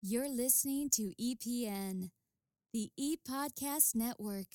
You're listening to EPN, the ePodcast Network.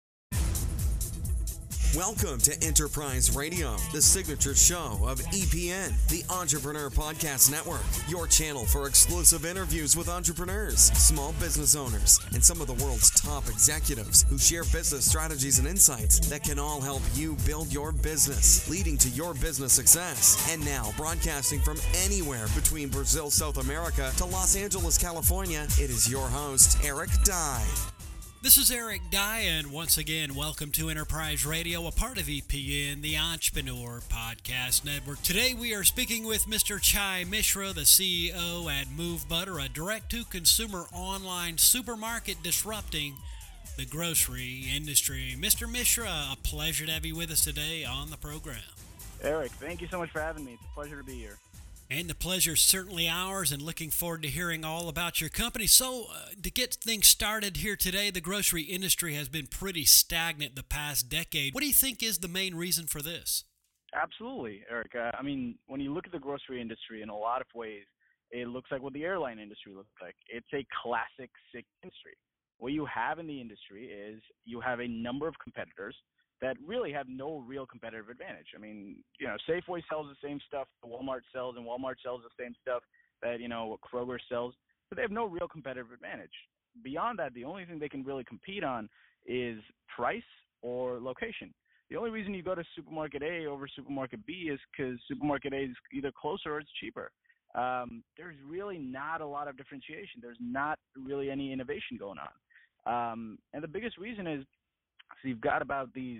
Welcome to Enterprise Radio, the signature show of EPN, the Entrepreneur Podcast Network, your channel for exclusive interviews with entrepreneurs, small business owners, and some of the world's top executives who share business strategies and insights that can all help you build your business, leading to your business success. And now, broadcasting from anywhere between Brazil, South America to Los Angeles, California, it is your host, Eric Dye. This is Eric Dye, and once again, welcome to Enterprise Radio, a part of EPN, the Entrepreneur Podcast Network. Today, we are speaking with Mr. Chai Mishra, the CEO at Move Butter, a direct-to-consumer online supermarket disrupting the grocery industry. Mr. Mishra, a pleasure to have you with us today on the program. Eric, thank you so much for having me. It's a pleasure to be here. And the pleasure is certainly ours, and looking forward to hearing all about your company. So, to get things started here today, the grocery industry has been pretty stagnant the past decade. What do you think is the main reason for this? Absolutely, Eric. When you look at the grocery industry in a lot of ways, it looks like what the airline industry looks like. It's a classic sick industry. What you have in the industry is you have a number of competitors that really have no real competitive advantage. Safeway sells the same stuff Walmart sells, and Walmart sells the same stuff that, Kroger sells, but they have no real competitive advantage. Beyond that, the only thing they can really compete on is price or location. The only reason you go to supermarket A over supermarket B is because supermarket A is either closer or it's cheaper. There's really not a lot of differentiation. There's not really any innovation going on. And the biggest reason is, so you've got about these,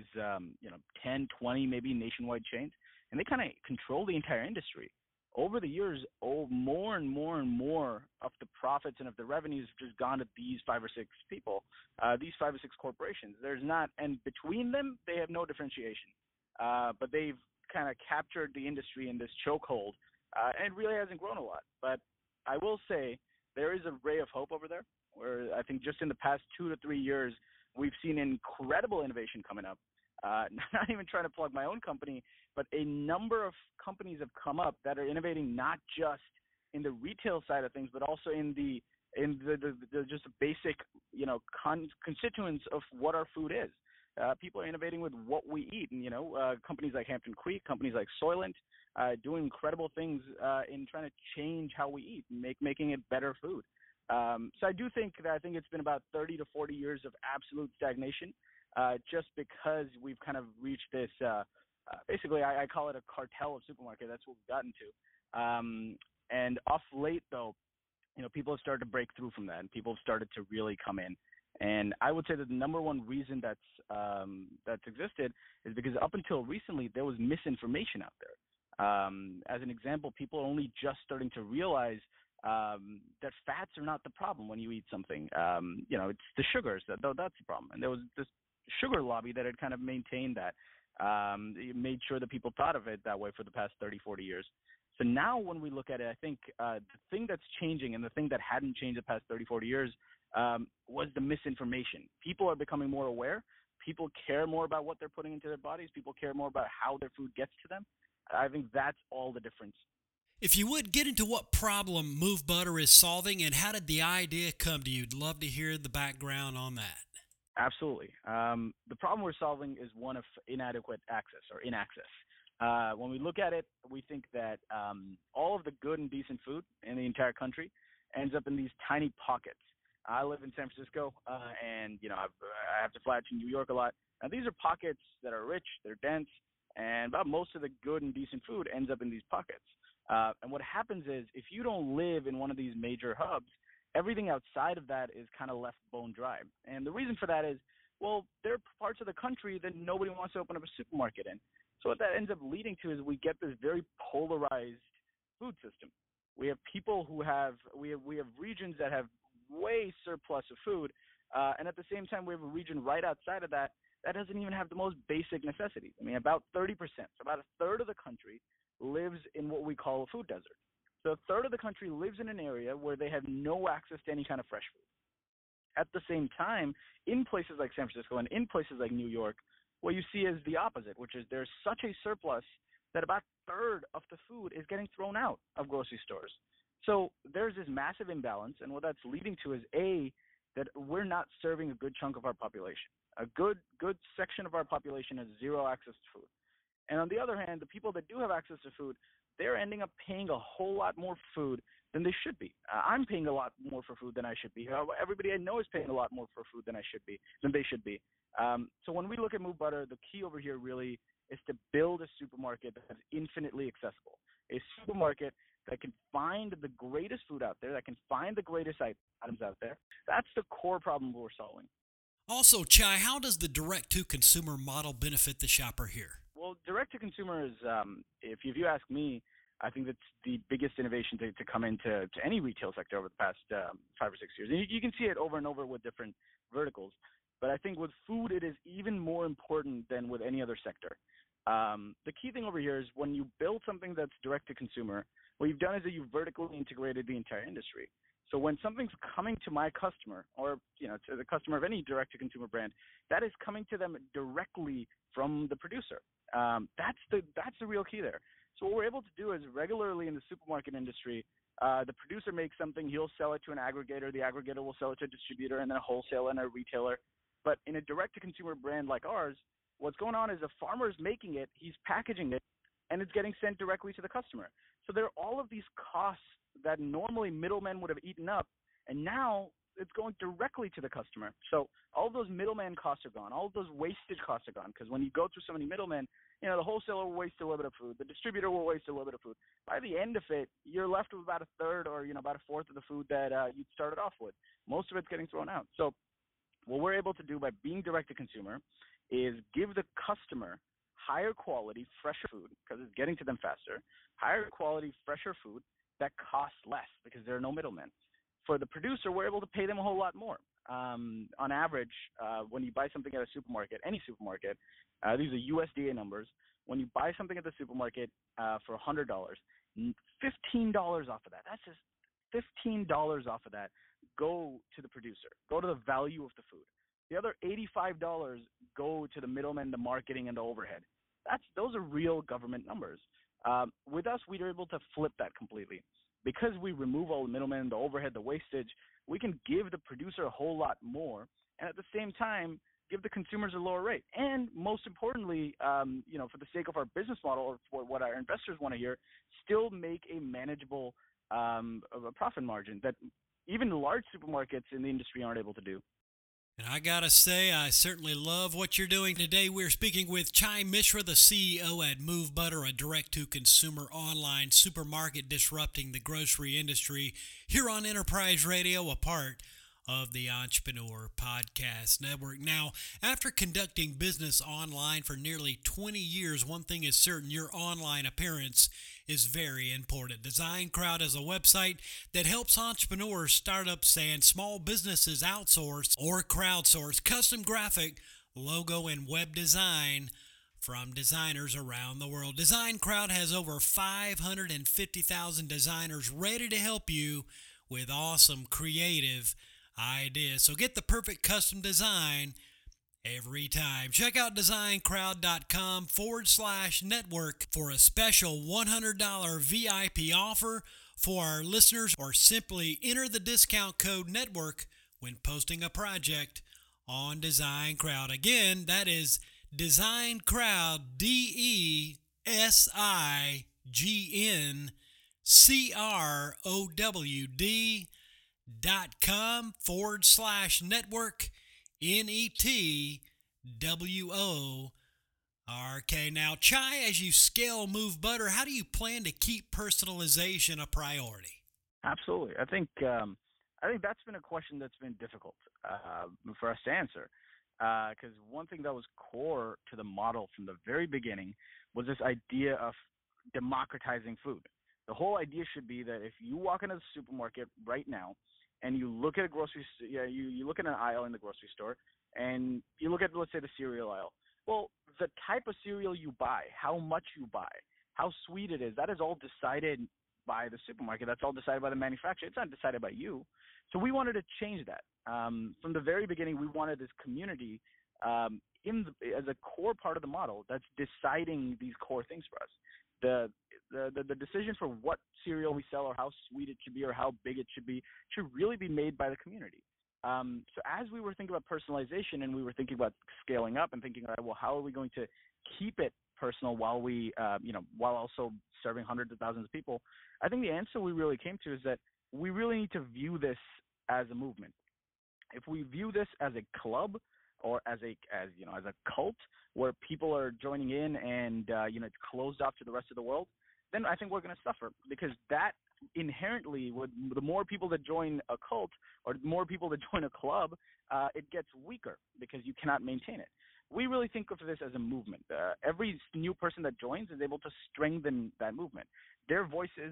10, 20, maybe nationwide chains, and they kind of control the entire industry. Over the years, more and more of the profits and of the revenues have just gone to these 5 or 6 people, these 5 or 6 corporations. And between them, they have no differentiation. But they've kind of captured the industry in this chokehold, and it really hasn't grown a lot. But I will say there is a ray of hope over there, where I think just in the past 2 to 3 years, we've seen incredible innovation coming up. Not even trying to plug my own company, but a number of companies have come up that are innovating not just in the retail side of things, but also in the just basic, constituents of what our food is. People are innovating with what we eat, and companies like Hampton Creek, companies like Soylent, doing incredible things in trying to change how we eat and making it better food. So I think it's been about 30 to 40 years of absolute stagnation, just because we've kind of reached this, basically I call it a cartel of supermarket. That's what we've gotten to. And off late though, people have started to break through from that, and people have started to really come in. And I would say that the number one reason that's existed is because up until recently, there was misinformation out there. As an example, people are only just starting to realize that fats are not the problem when you eat something. It's the sugars that's the problem. And there was this sugar lobby that had kind of maintained that. It made sure that people thought of it that way for the past 30, 40 years. So now when we look at it, I think the thing that's changing and the thing that hadn't changed the past 30, 40 years was the misinformation. People are becoming more aware. People care more about what they're putting into their bodies. People care more about how their food gets to them. I think that's all the difference. If you would, get into what problem Move Butter is solving, and how did the idea come to you? I'd love to hear the background on that. Absolutely. The problem we're solving is one of inadequate access or inaccess. When we look at it, we think that all of the good and decent food in the entire country ends up in these tiny pockets. I live in San Francisco, and I have to fly to New York a lot. Now, these are pockets that are rich, they're dense, and about most of the good and decent food ends up in these pockets. And what happens is, if you don't live in one of these major hubs, everything outside of that is kind of left bone dry. And the reason for that is, well, there are parts of the country that nobody wants to open up a supermarket in. So what that ends up leading to is we get this very polarized food system. We have people who we have regions that have way surplus of food, and at the same time, we have a region right outside of that doesn't even have the most basic necessities. About 30%, so about a third of the country lives in what we call a food desert. So a third of the country lives in an area where they have no access to any kind of fresh food. At the same time, in places like San Francisco and in places like New York, what you see is the opposite, which is there's such a surplus that about a third of the food is getting thrown out of grocery stores. So there's this massive imbalance, and what that's leading to is that we're not serving a good chunk of our population. A good section of our population has zero access to food. And on the other hand, the people that do have access to food, they're ending up paying a whole lot more for food than they should be. I'm paying a lot more for food than I should be. Everybody I know is paying a lot more for food than they should be. So when we look at Move Butter, the key over here really is to build a supermarket that's infinitely accessible. A supermarket that can find the greatest food out there, that can find the greatest items out there. That's the core problem we're solving. Also, Chai, how does the direct-to-consumer model benefit the shopper here? Well, direct-to-consumer is, if you ask me, I think that's the biggest innovation to come into any retail sector over the past 5 or 6 years. And you can see it over and over with different verticals. But I think with food, it is even more important than with any other sector. The key thing over here is when you build something that's direct-to-consumer, what you've done is that you've vertically integrated the entire industry. So when something's coming to my customer, or to the customer of any direct-to-consumer brand, that is coming to them directly from the producer. That's the real key there. So what we're able to do is regularly in the supermarket industry, the producer makes something, he'll sell it to an aggregator, the aggregator will sell it to a distributor, and then a wholesaler and a retailer. But in a direct-to-consumer brand like ours, what's going on is the farmer is making it, he's packaging it, and it's getting sent directly to the customer. So there are all of these costs that normally middlemen would have eaten up, and now it's going directly to the customer. So all of those middleman costs are gone. All of those wastage costs are gone, because when you go through so many middlemen, the wholesaler will waste a little bit of food. The distributor will waste a little bit of food. By the end of it, you're left with about a third or about a fourth of the food that you'd started off with. Most of it's getting thrown out. So what we're able to do by being direct to consumer is give the customer higher quality, fresher food, because it's getting to them faster, higher quality, fresher food that costs less because there are no middlemen. For the producer, we're able to pay them a whole lot more. On average, when you buy something at a supermarket, any supermarket, these are USDA numbers. When you buy something at the supermarket for $100, $15 off of that, that's just $15 off of that go to the producer, go to the value of the food. The other $85 go to the middleman, the marketing, and the overhead. Those are real government numbers. With us, we are able to flip that completely. Because we remove all the middlemen, the overhead, the wastage, we can give the producer a whole lot more, and at the same time, give the consumers a lower rate. And most importantly, for the sake of our business model or for what our investors want to hear, still make a manageable of a profit margin that even large supermarkets in the industry aren't able to do. And I gotta say, I certainly love what you're doing. Today we're speaking with Chai Mishra, the CEO at Move Butter, a direct-to-consumer online supermarket disrupting the grocery industry, here on Enterprise Radio, a part of the Entrepreneur Podcast Network. Now, after conducting business online for nearly 20 years, one thing is certain: your online appearance is very important. Design Crowd is a website that helps entrepreneurs, startups, and small businesses outsource or crowdsource custom graphic, logo, and web design from designers around the world. Design Crowd has over 550,000 designers ready to help you with awesome creative ideas. So get the perfect custom design every time. Check out designcrowd.com/network for a special $100 VIP offer for our listeners, or simply enter the discount code NETWORK when posting a project on Design Crowd. Again, that is Design Crowd, DESIGNCROWD.com/network, NETWORK. Now, Chai, as you scale Move Butter, how do you plan to keep personalization a priority? Absolutely. I think that's been a question that's been difficult for us to answer, because one thing that was core to the model from the very beginning was this idea of democratizing food. The whole idea should be that if you walk into the supermarket right now and you look at you look at an aisle in the grocery store, and you look at, let's say, the cereal aisle. Well, the type of cereal you buy, how much you buy, how sweet it is, that is all decided by the supermarket. That's all decided by the manufacturer. It's not decided by you. So we wanted to change that. From the very beginning, we wanted this community as a core part of the model that's deciding these core things for us. the decision for what cereal we sell or how sweet it should be or how big it should really be made by the community. So as we were thinking about personalization and we were thinking about scaling up and thinking, all right, well, how are we going to keep it personal while we, while also serving hundreds of thousands of people? I think the answer we really came to is that we really need to view this as a movement. If we view this as a club or as a cult where people are joining in and it's closed off to the rest of the world, then I think we're going to suffer, because that inherently, the more people that join a cult or the more people that join a club, it gets weaker because you cannot maintain it. We really think of this as a movement. Every new person that joins is able to strengthen that movement. Their voices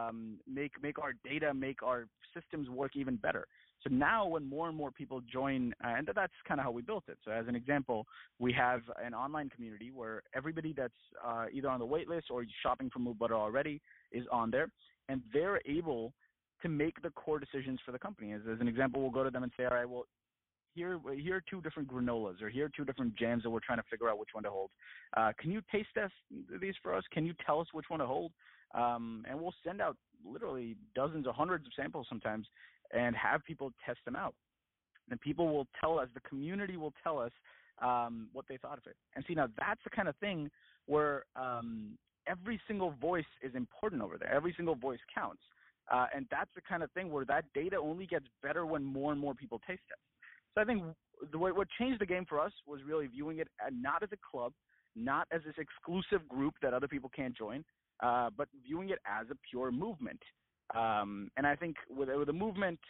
make our data, make our systems work even better. So now when more and more people join, and that's kind of how we built it. So as an example, we have an online community where everybody that's either on the wait list or shopping for Move Butter already is on there, and they're able to make the core decisions for the company. As an example, we'll go to them and say, all right, well, here are two different granolas, or here are two different jams that we're trying to figure out which one to hold. Can you taste test these for us? Can you tell us which one to hold? And we'll send out literally dozens or hundreds of samples sometimes and have people test them out. And people will tell us, the community will tell us what they thought of it. And see, now that's the kind of thing where every single voice is important over there. Every single voice counts. And that's the kind of thing where that data only gets better when more and more people taste it. So I think what changed the game for us was really viewing it not as a club, not as this exclusive group that other people can't join, but viewing it as a pure movement. And I think with a movement,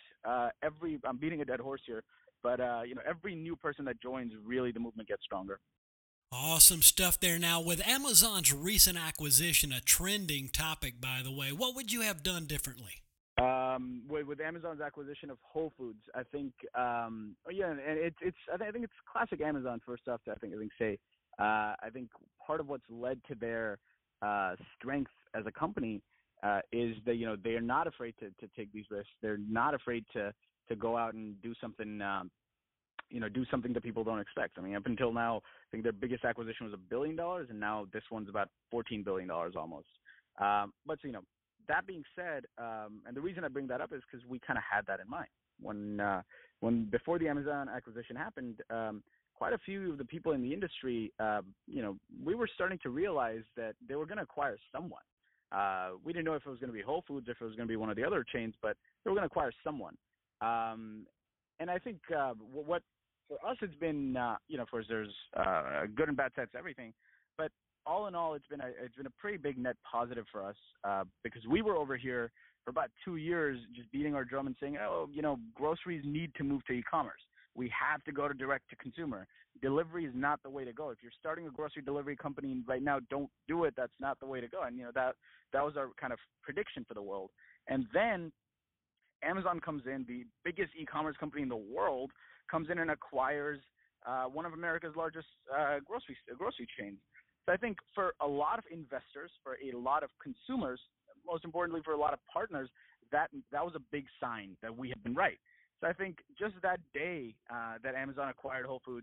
I'm beating a dead horse here, but every new person that joins, really the movement gets stronger. Awesome stuff there. Now, with Amazon's recent acquisition, a trending topic, by the way, what would you have done differently? With Amazon's acquisition of Whole Foods, I think, I think it's classic Amazon. First off, I think say, I think part of what's led to their strength as a company is that they are not afraid to take these risks. They're not afraid to go out and do something. Do something that people don't expect. I mean, up until now, I think their biggest acquisition was $1 billion, and now this one's about $14 billion almost. But that being said, and the reason I bring that up is because we kind of had that in mind when before the Amazon acquisition happened. Quite a few of the people in the industry, we were starting to realize that they were going to acquire someone. We didn't know if it was going to be Whole Foods, if it was going to be one of the other chains, but they were going to acquire someone. And I think what for us it's been, of course, there's good and bad sides to everything, but all in all, it's been a pretty big net positive for us because we were over here for about 2 years just beating our drum and saying, groceries need to move to e-commerce. We have to go to direct to consumer. Delivery is not the way to go. If you're starting a grocery delivery company right now, don't do it. That's not the way to go. And that was our kind of prediction for the world. And then Amazon comes in, the biggest e-commerce company in the world, comes in and acquires one of America's largest grocery chains. So I think for a lot of investors, for a lot of consumers, most importantly for a lot of partners, that was a big sign that we had been right. So I think just that day that Amazon acquired Whole Foods,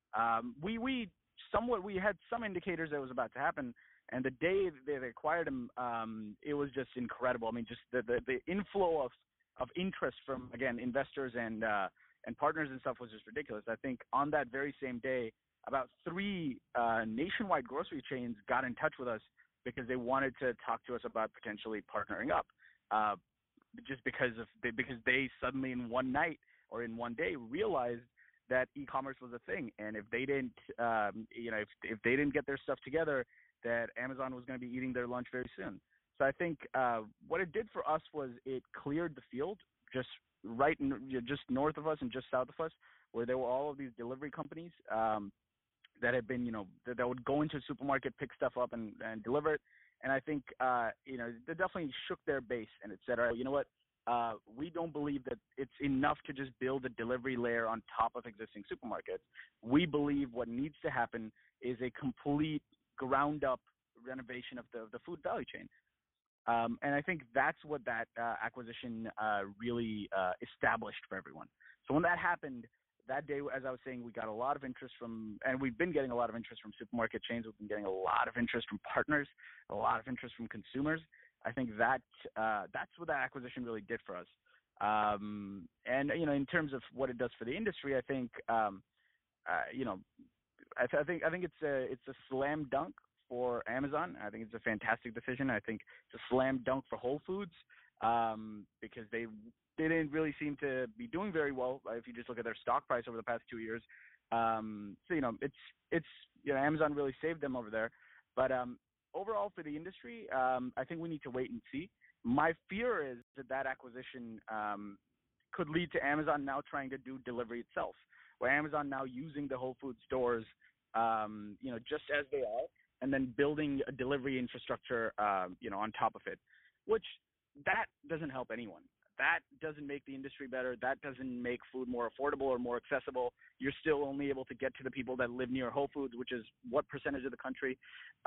we had some indicators that it was about to happen. And the day they acquired them, it was just incredible. I mean, just the inflow of interest from, again, investors and partners and stuff was just ridiculous. I think on that very same day, about 3 nationwide grocery chains got in touch with us because they wanted to talk to us about potentially partnering up. Just because they suddenly in one night or in one day realized that e-commerce was a thing, and if they didn't, if they didn't get their stuff together, that Amazon was going to be eating their lunch very soon. So I think what it did for us was it cleared the field just just north of us and just south of us, where there were all of these delivery companies that had been, that would go into a supermarket, pick stuff up and deliver it. And I think, they definitely shook their base and it said, all right, you know what? We don't believe that it's enough to just build a delivery layer on top of existing supermarkets. We believe what needs to happen is a complete ground-up renovation of the food value chain. And I think that's what that acquisition really established for everyone. So when that happened, that day, as I was saying, we got a lot of interest from, and we've been getting a lot of interest from supermarket chains. We've been getting a lot of interest from partners, a lot of interest from consumers. I think that's what that acquisition really did for us. And in terms of what it does for the industry, I think I think it's a slam dunk for Amazon. I think it's a fantastic decision. I think it's a slam dunk for Whole Foods because they didn't really seem to be doing very well if you just look at their stock price over the past 2 years. It's Amazon really saved them over there. But overall for the industry, I think we need to wait and see. My fear is that acquisition could lead to Amazon now trying to do delivery itself, where Amazon now using the Whole Foods stores, just as they are, and then building a delivery infrastructure, on top of it, which that doesn't help anyone. That doesn't make the industry better. That doesn't make food more affordable or more accessible. You're still only able to get to the people that live near Whole Foods, which is what percentage of the country.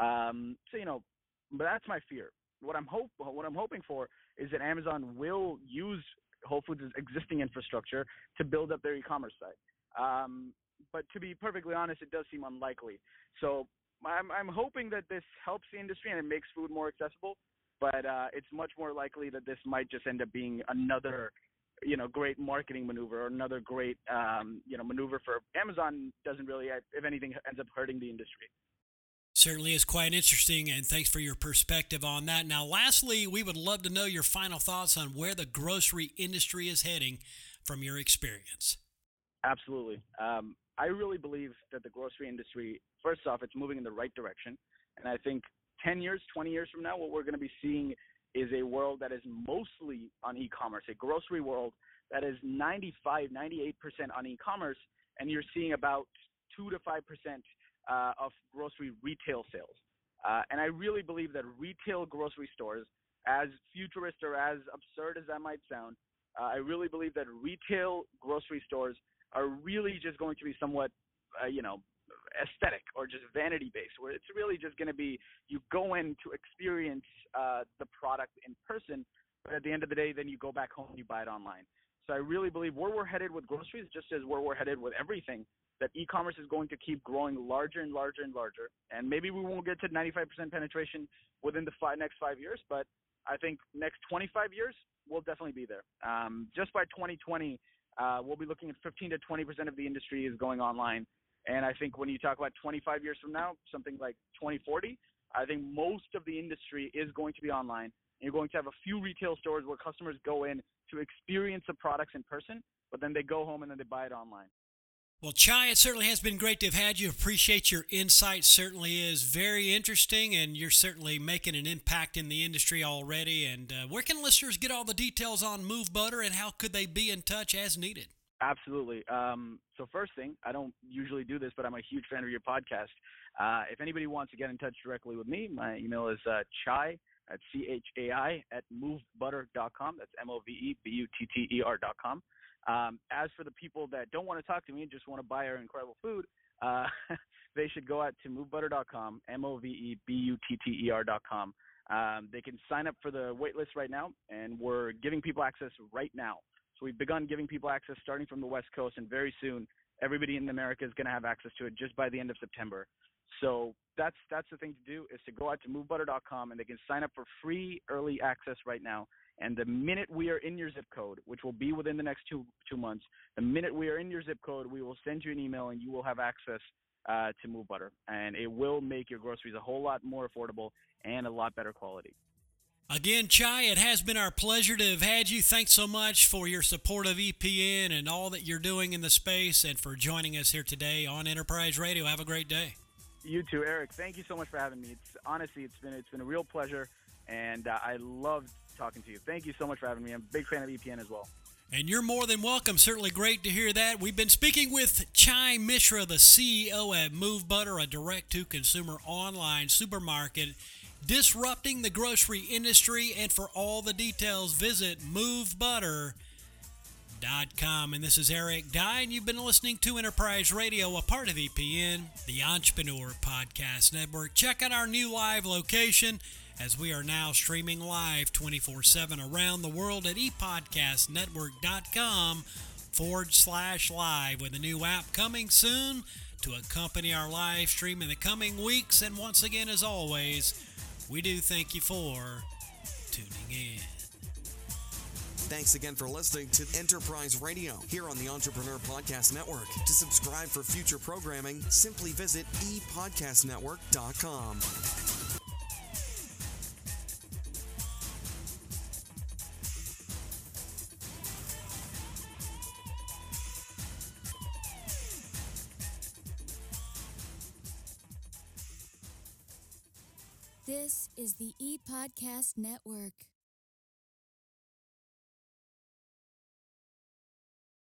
But that's my fear. What I'm hoping for is that Amazon will use Whole Foods' existing infrastructure to build up their e-commerce site. But to be perfectly honest, it does seem unlikely. So I'm hoping that this helps the industry and it makes food more accessible. But it's much more likely that this might just end up being another, great marketing maneuver or another great, maneuver for Amazon. Doesn't really, if anything, ends up hurting the industry. Certainly is quite interesting, and thanks for your perspective on that. Now, lastly, we would love to know your final thoughts on where the grocery industry is heading from your experience. Absolutely. I really believe that the grocery industry, first off, it's moving in the right direction. And I think 10 years, 20 years from now, what we're going to be seeing is a world that is mostly on e-commerce, a grocery world that is 95, 98% on e-commerce, and you're seeing about 2 to 5% of grocery retail sales. And I really believe that retail grocery stores, as futurist or as absurd as that might sound, I really believe that retail grocery stores are really just going to be somewhat, aesthetic or just vanity based, where it's really just going to be you go in to experience the product in person, but at the end of the day, then you go back home and you buy it online. So I really believe where we're headed with groceries, just as where we're headed with everything, that e-commerce is going to keep growing larger and larger and larger. And maybe we won't get to 95% penetration within the next 5 years, but I think next 25 years, we'll definitely be there. Just by 2020, we'll be looking at 15 to 20% of the industry is going online. And I think when you talk about 25 years from now, something like 2040, I think most of the industry is going to be online. And you're going to have a few retail stores where customers go in to experience the products in person, but then they go home and then they buy it online. Well, Chai, it certainly has been great to have had you. Appreciate your insight. Certainly is very interesting, and you're certainly making an impact in the industry already. And where can listeners get all the details on Move Butter, and how could they be in touch as needed? Absolutely. So first thing, I don't usually do this, but I'm a huge fan of your podcast. If anybody wants to get in touch directly with me, my email is chai, that's CHAI, at movebutter.com. That's MOVEBUTTER.com. As for the people that don't want to talk to me and just want to buy our incredible food, they should go out to movebutter.com, MOVEBUTTER.com. They can sign up for the wait list right now, and we're giving people access right now. So we've begun giving people access starting from the West Coast, and very soon everybody in America is going to have access to it just by the end of September. So that's the thing to do, is to go out to movebutter.com, and they can sign up for free early access right now. And the minute we are in your zip code, which will be within the next two months, the minute we are in your zip code, we will send you an email and you will have access to Move Butter. And it will make your groceries a whole lot more affordable and a lot better quality. Again, Chai, it has been our pleasure to have had you. Thanks so much for your support of EPN and all that you're doing in the space, and for joining us here today on Enterprise Radio. Have a great day. You too, Eric. Thank you so much for having me. It's been a real pleasure, and I loved talking to you. Thank you so much for having me. I'm a big fan of EPN as well. And you're more than welcome. Certainly great to hear that. We've been speaking with Chai Mishra, the CEO at Move Butter, a direct-to-consumer online supermarket disrupting the grocery industry. And for all the details, visit movebutter.com. And this is Eric Dye, and you've been listening to Enterprise Radio, a part of EPN, the Entrepreneur Podcast Network. Check out our new live location, as we are now streaming live 24/7 around the world at epodcastnetwork.com anchor.fm/live with a new app coming soon to accompany our live stream in the coming weeks. And once again, as always, we do thank you for tuning in. Thanks again for listening to Enterprise Radio here on the Entrepreneur Podcast Network. To subscribe for future programming, simply visit epodcastnetwork.com. This is the ePodcast Network.